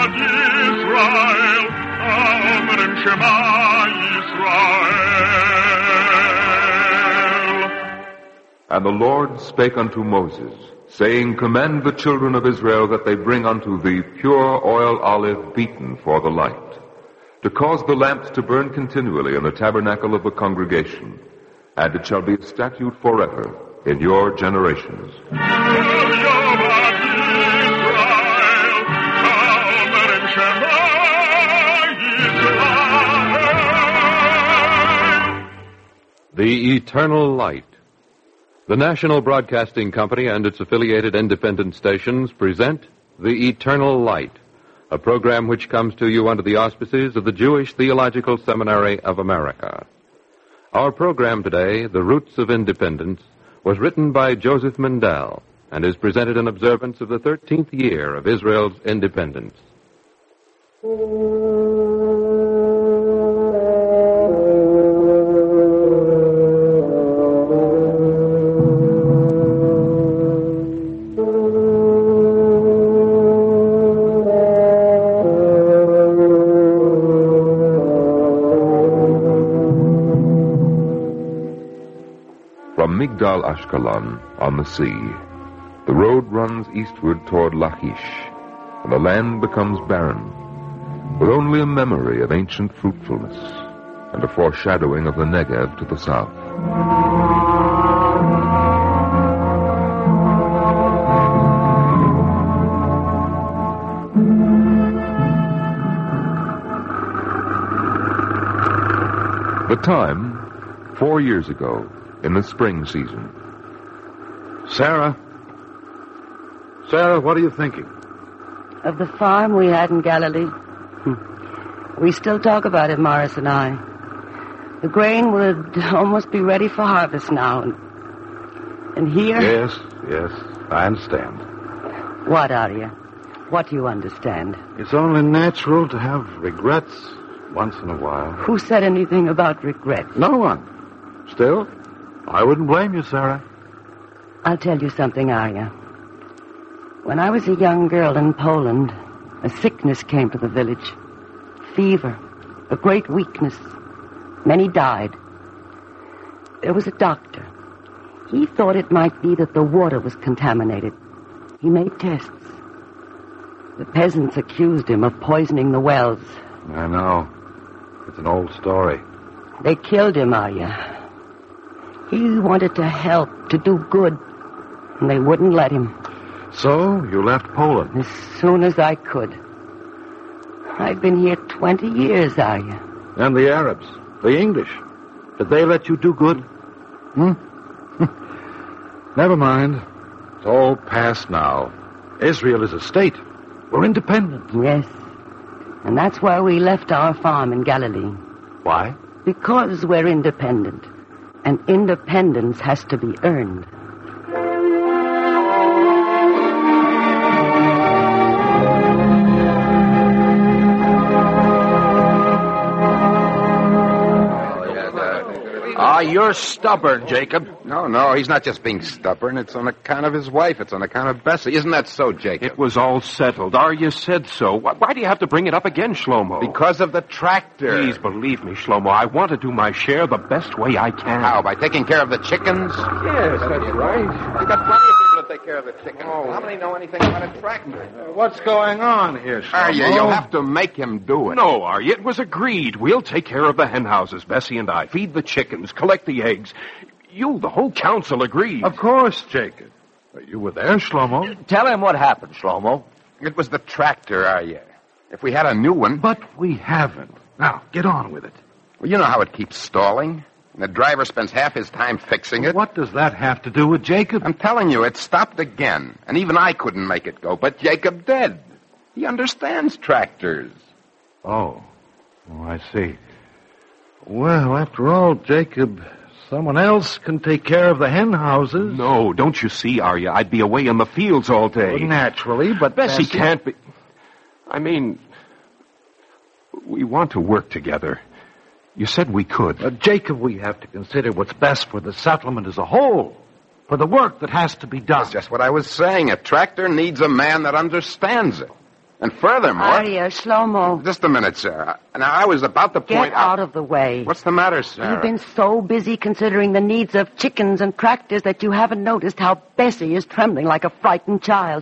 Israel, Omer Shema Israel. And the Lord spake unto Moses, saying, Command the children of Israel that they bring unto thee pure oil olive beaten for the light, to cause the lamps to burn continually in the tabernacle of the congregation, and it shall be a statute forever in your generations. The Eternal Light. The National Broadcasting Company and its affiliated independent stations present The Eternal Light, a program which comes to you under the auspices of the Jewish Theological Seminary of America. Our program today, The Roots of Independence, was written by Joseph Mendel and is presented in observance of the 13th year of Israel's independence. From Migdal Ashkelon on the sea, the road runs eastward toward Lachish, and the land becomes barren, with only a memory of ancient fruitfulness and a foreshadowing of the Negev to the south. The time, 4 years ago, in the spring season. Sarah, what are you thinking? Of the farm we had in Galilee. We still talk about it, Morris and I. The grain would almost be ready for harvest now. And here... Yes, I understand. What, Arya? What do you understand? It's only natural to have regrets once in a while. Who said anything about regret? No one. Still, I wouldn't blame you, Sarah. I'll tell you something, Arya. When I was a young girl in Poland, a sickness came to the village. Fever, a great weakness. Many died. There was a doctor. He thought it might be that the water was contaminated. He made tests. The peasants accused him of poisoning the wells. I know. It's an old story. They killed him, Arya. He wanted to help, to do good, and they wouldn't let him. So, you left Poland? As soon as I could. I've been here 20 years, Arya. And the Arabs, the English, did they let you do good? Never mind. It's all past now. Israel is a state. We're independent. Yes. And that's why we left our farm in Galilee. Why? Because we're independent. And independence has to be earned. You're stubborn, Jacob. No, he's not just being stubborn. It's on account of his wife. It's on account of Bessie. Isn't that so, Jacob? It was all settled. Arya said so. Why do you have to bring it up again, Shlomo? Because of the tractor. Please believe me, Shlomo. I want to do my share the best way I can. How? By taking care of the chickens? Yes, that's right. You've got plenty of people to take care of the chickens. How many know anything about a tractor? What's going on here, Shlomo? Arya, you'll have to make him do it. No, Arya, it was agreed. We'll take care of the hen houses, Bessie and I. Feed the chickens, collect the eggs. You, the whole council, agreed. Of course, Jacob. You were there, Shlomo. Tell him what happened, Shlomo. It was the tractor, Arya. If we had a new one... But we haven't. Now, get on with it. Well, you know how it keeps stalling. The driver spends half his time fixing it. What does that have to do with Jacob? I'm telling you, it stopped again. And even I couldn't make it go, but Jacob did. He understands tractors. Oh, I see. Well, after all, Jacob, someone else can take care of the hen houses. No, don't you see, Arya? I'd be away in the fields all day. Well, naturally, but Bessie can't be... I mean, we want to work together. You said we could. Jacob, we have to consider what's best for the settlement as a whole. For the work that has to be done. That's just what I was saying. A tractor needs a man that understands it. And furthermore... Arya, Shlomo. Just a minute, Sarah. Now, I was about to point Get out of the way. What's the matter, Sarah? You've been so busy considering the needs of chickens and tractors that you haven't noticed how Bessie is trembling like a frightened child.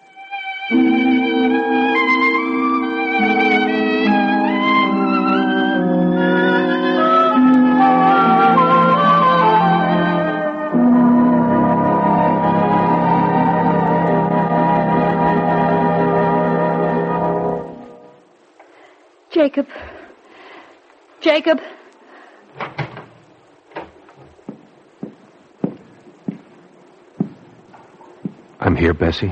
Jacob. Jacob. I'm here, Bessie.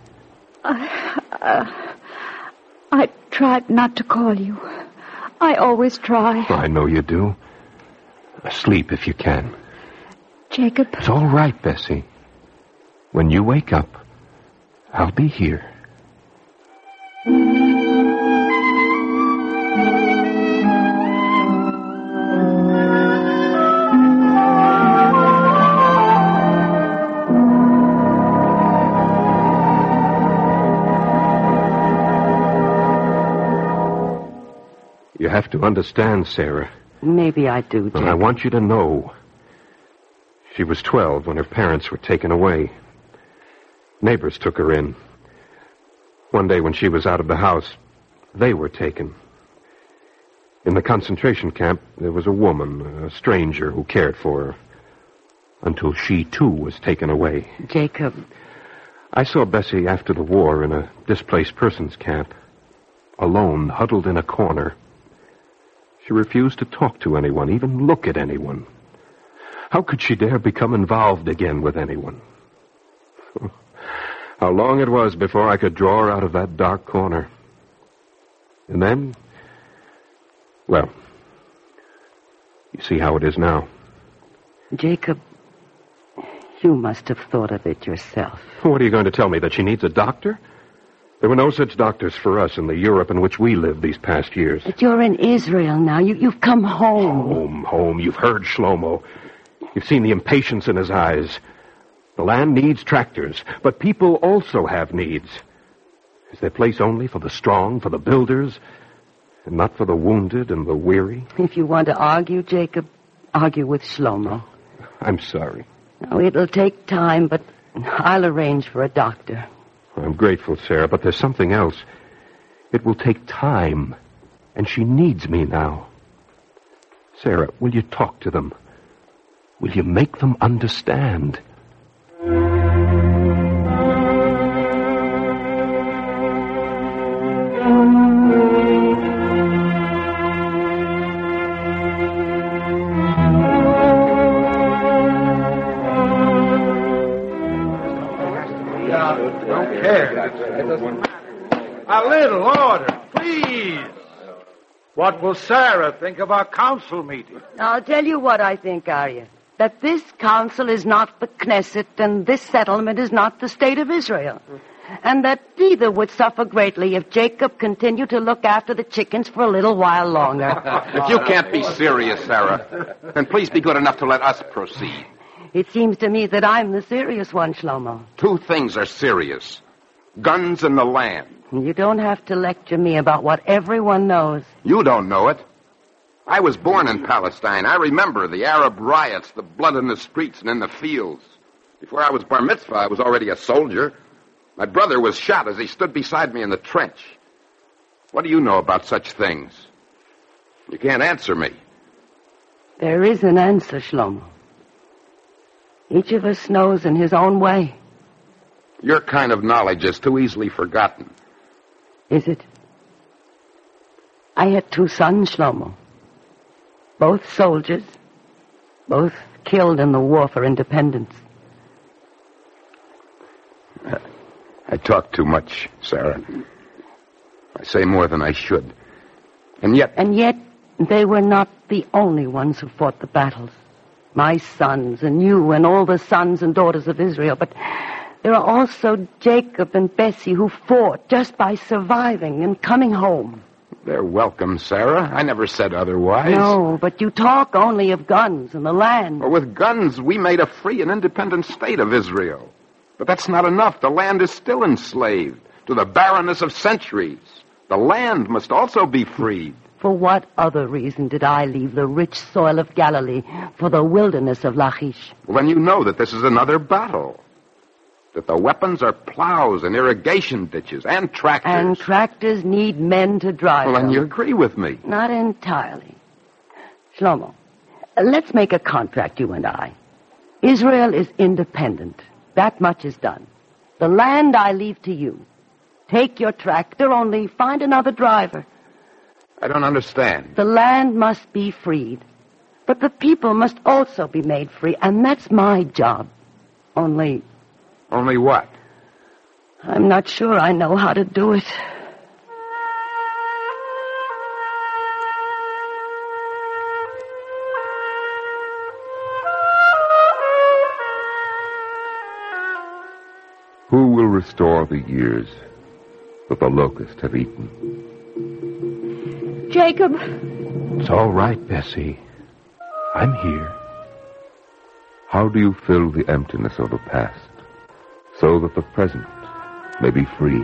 I tried not to call you. I always try. I know you do. Sleep if you can. Jacob. It's all right, Bessie. When you wake up, I'll be here. You have to understand, Sarah. Maybe I do, Jacob. Well, I want you to know. She was 12 when her parents were taken away. Neighbors took her in. One day when she was out of the house, they were taken. In the concentration camp, there was a woman, a stranger, who cared for her. Until she, too, was taken away. Jacob. I saw Bessie after the war in a displaced persons camp. Alone, huddled in a corner. She refused to talk to anyone, even look at anyone. How could she dare become involved again with anyone? How long it was before I could draw her out of that dark corner. And then, well, you see how it is now. Jacob, you must have thought of it yourself. What are you going to tell me, that she needs a doctor? There were no such doctors for us in the Europe in which we lived these past years. But you're in Israel now. You've come home. Home. You've heard Shlomo. You've seen the impatience in his eyes. The land needs tractors, but people also have needs. Is there place only for the strong, for the builders, and not for the wounded and the weary? If you want to argue, Jacob, argue with Shlomo. I'm sorry. No, it'll take time, but I'll arrange for a doctor. I'm grateful, Sarah, but there's something else. It will take time, and she needs me now. Sarah, will you talk to them? Will you make them understand? A little order, please. What will Sarah think of our council meeting? I'll tell you what I think, Arya. That this council is not the Knesset and this settlement is not the state of Israel. And that neither would suffer greatly if Jacob continued to look after the chickens for a little while longer. If you can't be serious, Sarah, then please be good enough to let us proceed. It seems to me that I'm the serious one, Shlomo. Two things are serious. Guns and the land. You don't have to lecture me about what everyone knows. You don't know it. I was born in Palestine. I remember the Arab riots, the blood in the streets and in the fields. Before I was bar mitzvah, I was already a soldier. My brother was shot as he stood beside me in the trench. What do you know about such things? You can't answer me. There is an answer, Shlomo. Each of us knows in his own way. Your kind of knowledge is too easily forgotten. Is it? I had 2 sons, Shlomo. Both soldiers. Both killed in the war for independence. I talk too much, Sarah. I say more than I should. And yet... And yet, they were not the only ones who fought the battles. My sons and you and all the sons and daughters of Israel. But there are also Jacob and Bessie who fought just by surviving and coming home. They're welcome, Sarah. I never said otherwise. No, but you talk only of guns and the land. Well, with guns, we made a free and independent state of Israel. But that's not enough. The land is still enslaved. to the barrenness of centuries. The land must also be freed. For what other reason did I leave the rich soil of Galilee for the wilderness of Lachish? Well, then you know that this is another battle. That the weapons are plows and irrigation ditches and tractors. And tractors need men to drive Well, them. then you agree with me. Not entirely. Shlomo, let's make a contract, you and I. Israel is independent. That much is done. The land I leave to you. Take your tractor, only find another driver. I don't understand. The land must be freed. But the people must also be made free, and that's my job. Only what? I'm not sure I know how to do it. Who will restore the years that the locusts have eaten? Jacob, It's all right, Bessie. I'm here. How do you fill the emptiness of the past so that the present may be free?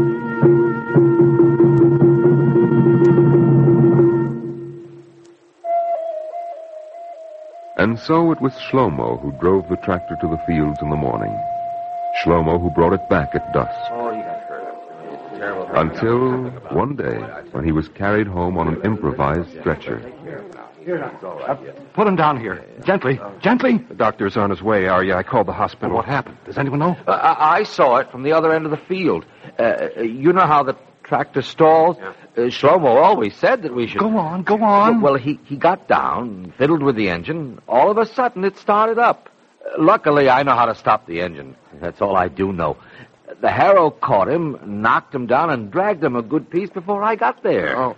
And so it was Shlomo who drove the tractor to the fields in the morning. Shlomo who brought it back at dusk. Until one day, when he was carried home on an improvised stretcher. Put him down here. Gently. Gently. The doctor's on his way, Arya. I called the hospital. What happened? Does anyone know? I saw it from the other end of the field. You know how the tractor stalls? Shlomo always said that we should... Go on. Well, he got down, fiddled with the engine. All of a sudden, it started up. Luckily, I know how to stop the engine. That's all I do know. The harrow caught him, knocked him down, and dragged him a good piece before I got there.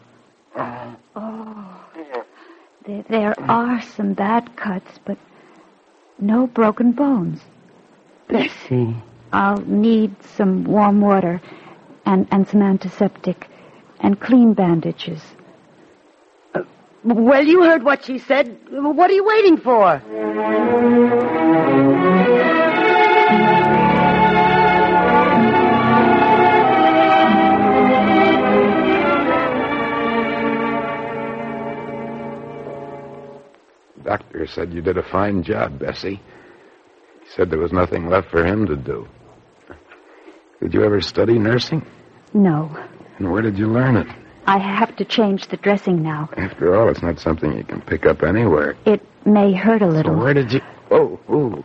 there are some bad cuts, but no broken bones. Bessie. I'll need some warm water and some antiseptic and clean bandages. Well, you heard what she said. What are you waiting for? The doctor said you did a fine job, Bessie. He said there was nothing left for him to do. Did you ever study nursing? No. And where did you learn it? I have to change the dressing now. After all, it's not something you can pick up anywhere. It may hurt a little. So where did you... Oh.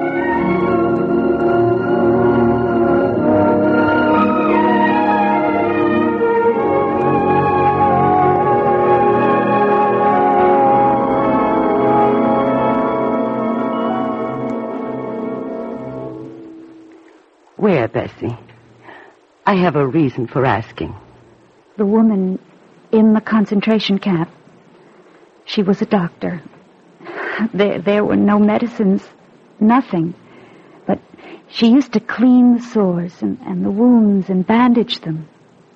Where, Bessie? I have a reason for asking. The woman in the concentration camp. She was a doctor. There were no medicines, nothing. But she used to clean the sores and the wounds and bandage them.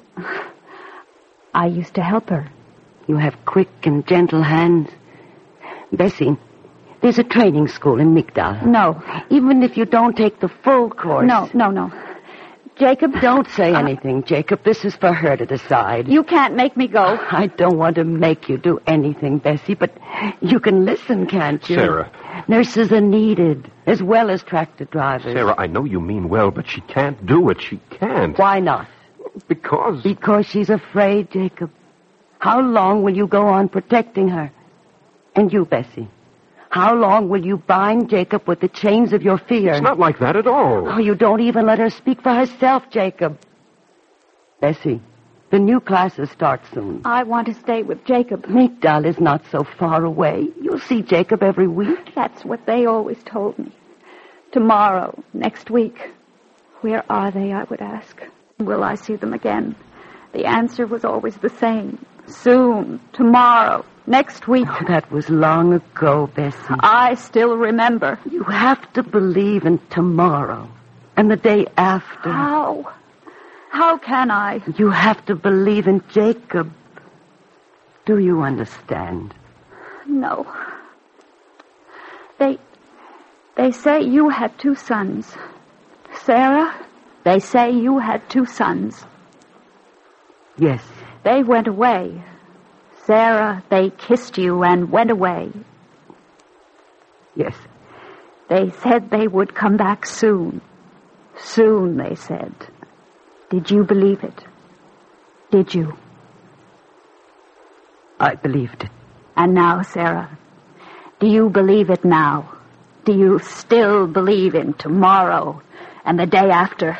I used to help her. You have quick and gentle hands. Bessie, there's a training school in Migdal. No. Even if you don't take the full course. No. Jacob? Don't say anything, Jacob. This is for her to decide. You can't make me go. I don't want to make you do anything, Bessie, but you can listen, can't you? Sarah. Nurses are needed, as well as tractor drivers. Sarah, I know you mean well, but she can't do it. She can't. Why not? Because... Because she's afraid, Jacob. How long will you go on protecting her? And you, Bessie? How long will you bind Jacob with the chains of your fear? It's not like that at all. Oh, you don't even let her speak for herself, Jacob. Bessie, the new classes start soon. I want to stay with Jacob. Migdal is not so far away. You'll see Jacob every week. That's what they always told me. Tomorrow, next week. Where are they, I would ask. Will I see them again? The answer was always the same. Soon, tomorrow, next week. Oh, that was long ago, Bessie. I still remember. You have to believe in tomorrow and the day after. How? How can I? You have to believe in Jacob. Do you understand? No. They say you had 2 sons. Sarah They say you had 2 sons. Yes. They went away. Sarah, they kissed you and went away. Yes. They said they would come back soon. Soon, they said. Did you believe it? Did you? I believed it. And now, Sarah, do you believe it now? Do you still believe in tomorrow and the day after?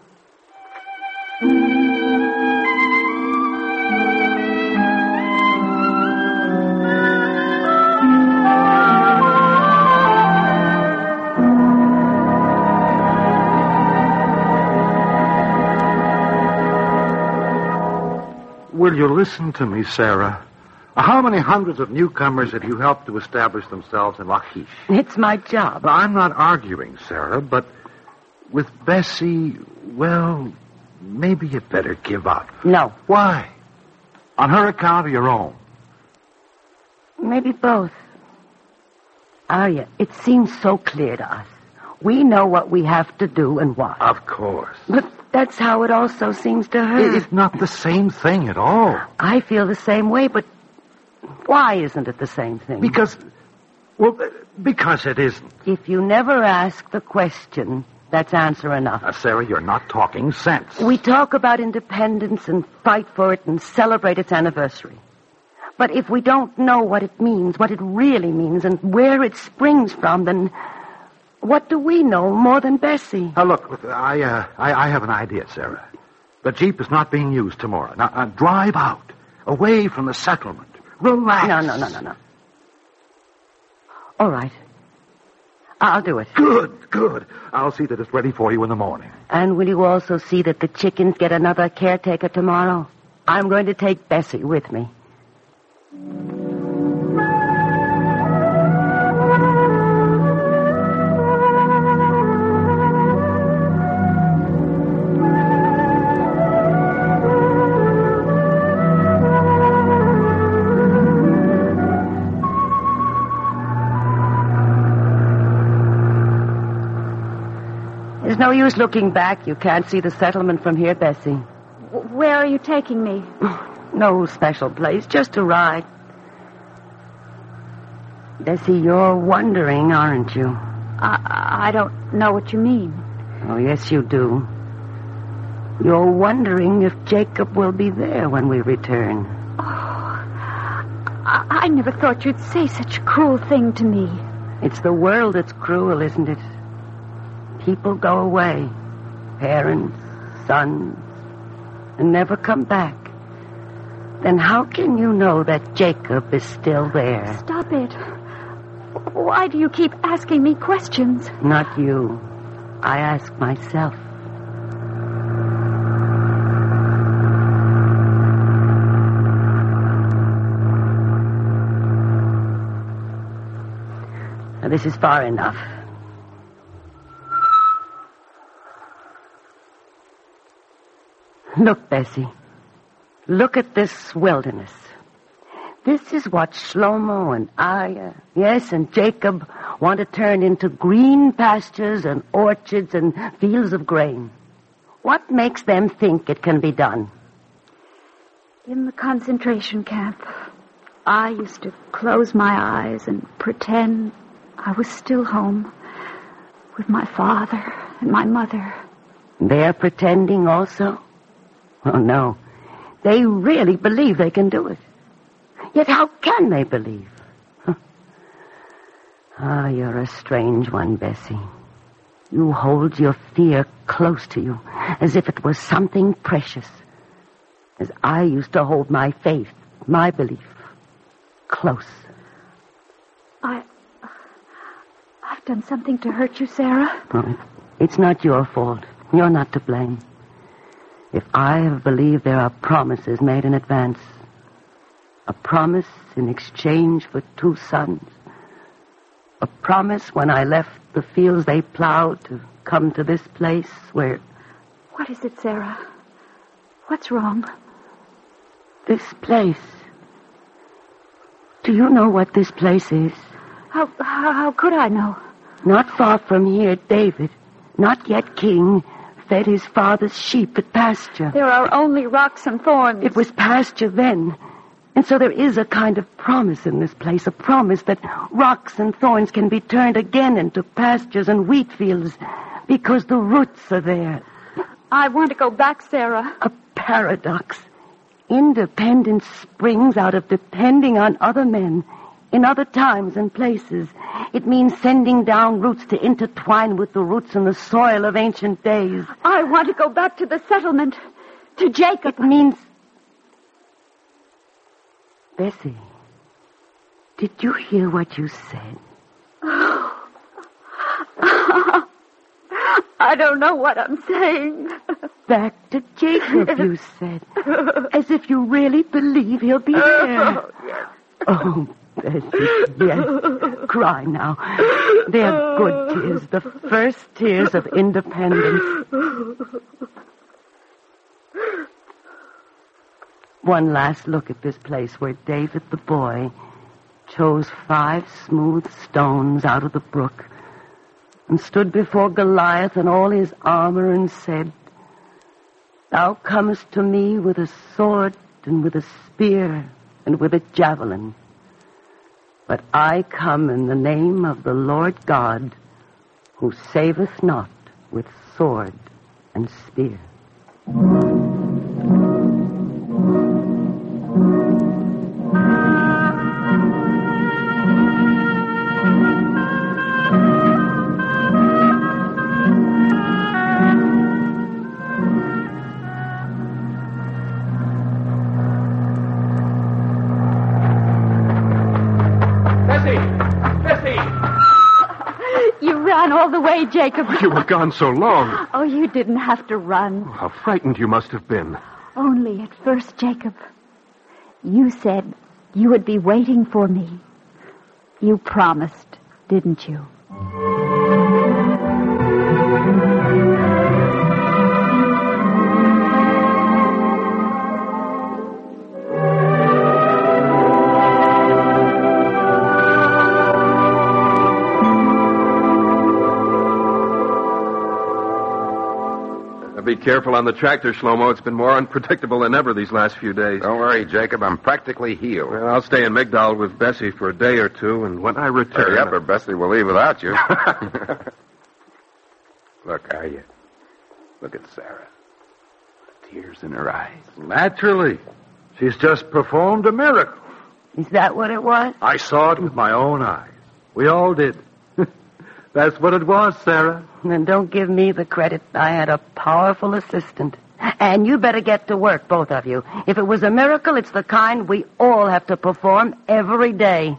Will you listen to me, Sarah? How many hundreds of newcomers have you helped to establish themselves in Lachish? It's my job. I'm not arguing, Sarah, but with Bessie, well, maybe you better give up. No. Why? On her account or your own? Maybe both. Arya, it seems so clear to us. We know what we have to do and why. Of course. But that's how it also seems to her. It's not the same thing at all. I feel the same way, but why isn't it the same thing? Because it isn't. If you never ask the question, that's answer enough. Sarah, you're not talking sense. We talk about independence and fight for it and celebrate its anniversary. But if we don't know what it means, what it really means, and where it springs from, then what do we know more than Bessie? Now, look, I have an idea, Sarah. The Jeep is not being used tomorrow. Now, drive out, away from the settlement. Relax. No. All right. I'll do it. Good. I'll see that it's ready for you in the morning. And will you also see that the chickens get another caretaker tomorrow? I'm going to take Bessie with me. There's no use looking back. You can't see the settlement from here, Bessie. Where are you taking me? No special place, just a ride. Bessie, you're wondering, aren't you? I don't know what you mean. Oh, yes, you do. You're wondering if Jacob will be there when we return. Oh, I never thought you'd say such a cruel thing to me. It's the world that's cruel, isn't it? People go away, parents, sons, and never come back. Then how can you know that Jacob is still there? Stop it. Why do you keep asking me questions? Not you. I ask myself. Now, this is far enough. Look, Bessie. Look at this wilderness. This is what Shlomo and Arya, yes, and Jacob want to turn into green pastures and orchards and fields of grain. What makes them think it can be done? In the concentration camp, I used to close my eyes and pretend I was still home with my father and my mother. They're pretending also? Oh, no. They really believe they can do it. Yet how can they believe? You're a strange one, Bessie. You hold your fear close to you, as if it was something precious. As I used to hold my faith, my belief, close. I've done something to hurt you, Sarah? Oh, it's not your fault. You're not to blame. If I have believed there are promises made in advance, a promise in exchange for 2 sons, a promise when I left the fields they plowed to come to this place where... What is it, Sarah? What's wrong? This place. Do you know what this place is? How could I know? Not far from here, David, not yet king, fed his father's sheep at pasture. There are only rocks and thorns. It was pasture then. And so there is a kind of promise in this place, a promise that rocks and thorns can be turned again into pastures and wheat fields because the roots are there. I want to go back, Sarah. A paradox. Independence springs out of depending on other men in other times and places. It means sending down roots to intertwine with the roots in the soil of ancient days. I want to go back to the settlement, to Jacob. It means... Bessie, did you hear what you said? I don't know what I'm saying. Back to Jacob, you said. As if you really believe he'll be there. Oh, Bessie, yes. Cry now. They're good tears, the first tears of independence. One last look at this place where David the boy chose 5 smooth stones out of the brook and stood before Goliath in all his armor and said, "Thou comest to me with a sword and with a spear and with a javelin. But I come in the name of the Lord God, who saveth not with sword and spear." All the way, Jacob. You were gone so long. Oh, you didn't have to run. How frightened you must have been. Only at first, Jacob. You said you would be waiting for me. You promised, didn't you? Be careful on the tractor, Shlomo. It's been more unpredictable than ever these last few days. Don't worry, Jacob. I'm practically healed. Well, I'll stay in Migdal with Bessie for a day or two, and when I return... Hurry up, or Bessie will leave without you. Look, are you? Look at Sarah. Tears in her eyes. Naturally. She's just performed a miracle. Is that what it was? I saw it with my own eyes. We all did. That's what it was, Sarah. Then don't give me the credit. I had a powerful assistant. And you better get to work, both of you. If it was a miracle, it's the kind we all have to perform every day.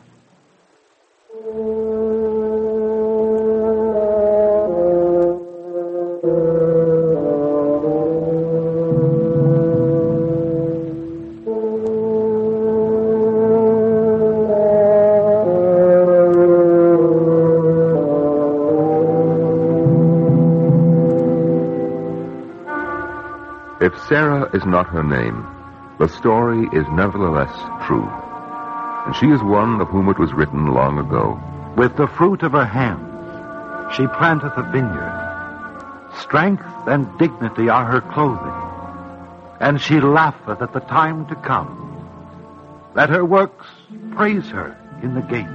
If Sarah is not her name, the story is nevertheless true. And she is one of whom it was written long ago. With the fruit of her hands, she planteth a vineyard. Strength and dignity are her clothing. And she laugheth at the time to come. Let her works praise her in the gates.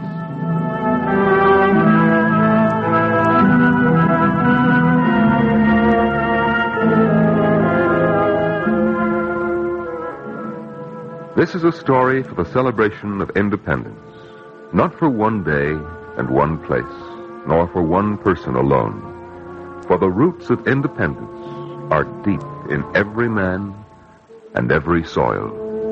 This is a story for the celebration of independence, not for one day and one place, nor for one person alone. For the roots of independence are deep in every man and every soil.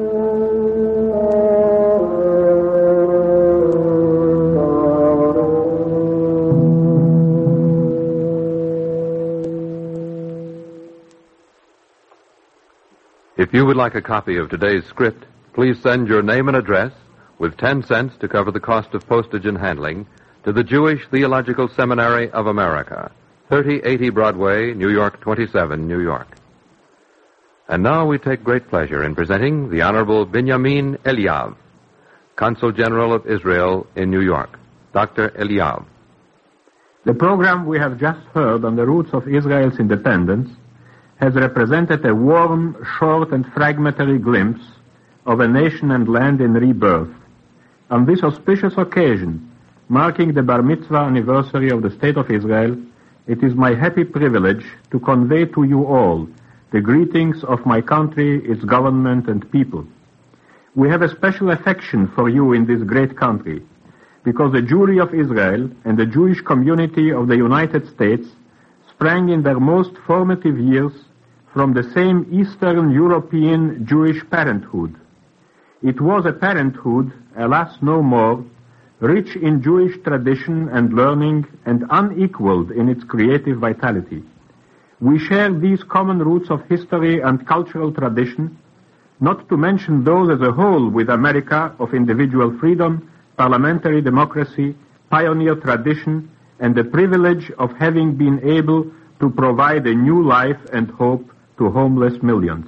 If you would like a copy of today's script, please send your name and address with 10 cents to cover the cost of postage and handling to the Jewish Theological Seminary of America, 3080 Broadway, New York 27, New York. And now we take great pleasure in presenting the Honorable Binyamin Eliav, Consul General of Israel in New York. Dr. Eliav. The program we have just heard on the roots of Israel's independence has represented a warm, short, and fragmentary glimpse of a nation and land in rebirth. On this auspicious occasion, marking the Bar Mitzvah anniversary of the State of Israel, it is my happy privilege to convey to you all the greetings of my country, its government, and people. We have a special affection for you in this great country, because the Jewry of Israel and the Jewish community of the United States sprang in their most formative years from the same Eastern European Jewish parenthood. It was a parenthood, alas no more, rich in Jewish tradition and learning and unequaled in its creative vitality. We share these common roots of history and cultural tradition, not to mention those as a whole with America of individual freedom, parliamentary democracy, pioneer tradition, and the privilege of having been able to provide a new life and hope to homeless millions.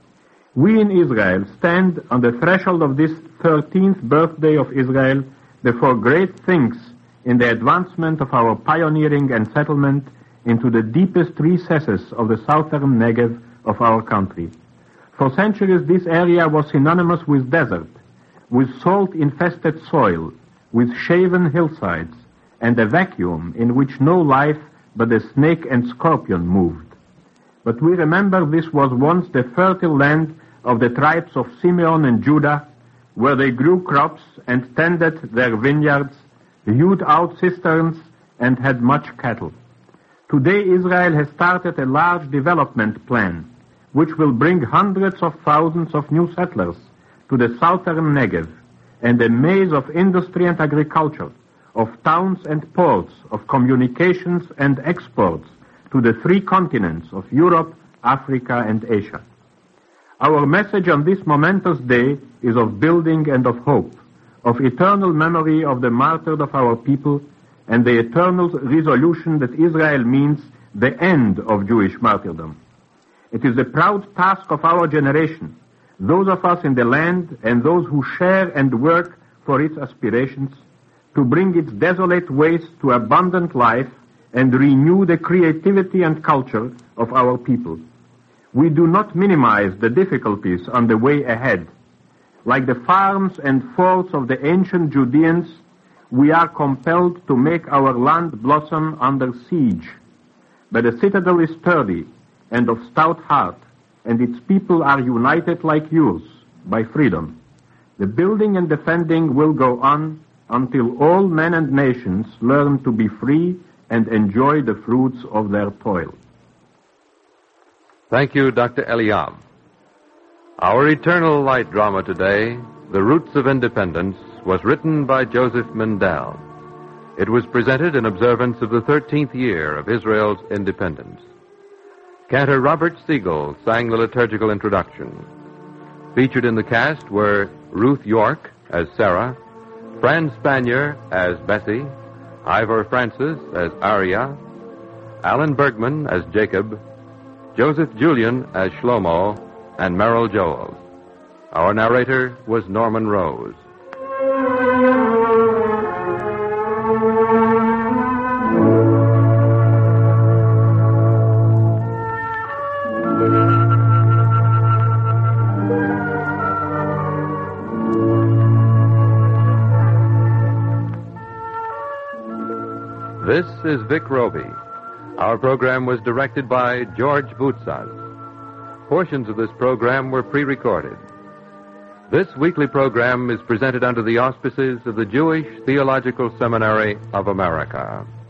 We in Israel stand on the threshold of this 13th birthday of Israel before great things in the advancement of our pioneering and settlement into the deepest recesses of the southern Negev of our country. For centuries this area was synonymous with desert, with salt-infested soil, with shaven hillsides, and a vacuum in which no life but the snake and scorpion moved. But we remember this was once the fertile land of the tribes of Simeon and Judah, where they grew crops and tended their vineyards, hewed out cisterns, and had much cattle. Today Israel has started a large development plan, which will bring hundreds of thousands of new settlers to the southern Negev, and a maze of industry and agriculture, of towns and ports, of communications and exports to the three continents of Europe, Africa, and Asia. Our message on this momentous day is of building and of hope, of eternal memory of the martyrs of our people, and the eternal resolution that Israel means the end of Jewish martyrdom. It is the proud task of our generation, those of us in the land and those who share and work for its aspirations, to bring its desolate waste to abundant life and renew the creativity and culture of our people. We do not minimize the difficulties on the way ahead. Like the farms and forts of the ancient Judeans, we are compelled to make our land blossom under siege. But the citadel is sturdy and of stout heart, and its people are united like yours by freedom. The building and defending will go on until all men and nations learn to be free and enjoy the fruits of their toil. Thank you, Dr. Eliav. Our Eternal Light drama today, The Roots of Independence, was written by Joseph Mendel. It was presented in observance of the 13th year of Israel's independence. Cantor Robert Siegel sang the liturgical introduction. Featured in the cast were Ruth York as Sarah, Fran Spanier as Bessie, Ivor Francis as Aria, Alan Bergman as Jacob, Joseph Julian as Shlomo, and Merrill Joel. Our narrator was Norman Rose. This is Vic Roby. Our program was directed by George Boutsas. Portions of this program were pre-recorded. This weekly program is presented under the auspices of the Jewish Theological Seminary of America.